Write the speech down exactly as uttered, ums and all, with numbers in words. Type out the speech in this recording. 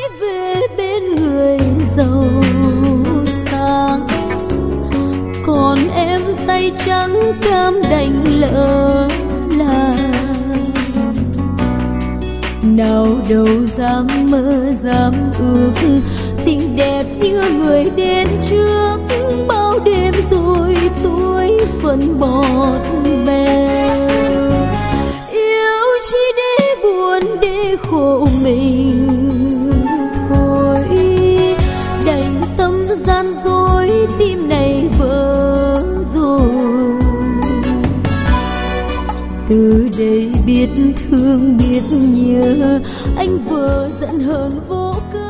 về bên người giàu sang, còn em tay trắng cam đành lỡ làng. Nào đâu dám mơ dám ước, tình đẹp như người đến trước, bao đêm rồi tôi phân bọt bèo. Yêu chỉ để buồn để khổ mình thôi, đành tâm gian dối tim này vỡ rồi. Từ đây biết thương biết nhớ, anh vợ giận hờn vô cớ.